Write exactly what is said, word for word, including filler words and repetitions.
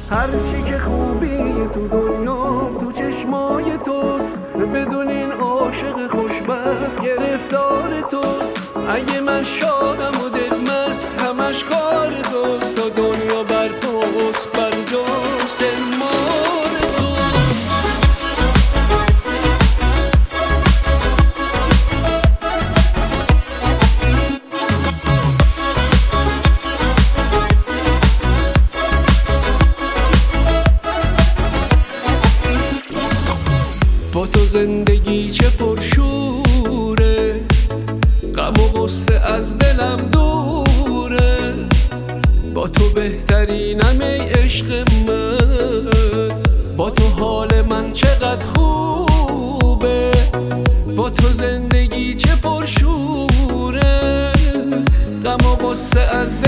هرچی که خوبی تو دنیا تو چشمای توست، بدون این عاشق خوشبخت گرفتار توست. اگه من شادم و دلمست همش کار توست، تا دنیا بر توست بر جاست مار توست. با تو زندگی چه پرشوره، غم و غصه از دلم دوره. با تو بهترینم ای عشق من، با تو حال من چقدر خوبه. با تو زندگی چه پرشوره، غم و غصه از دلم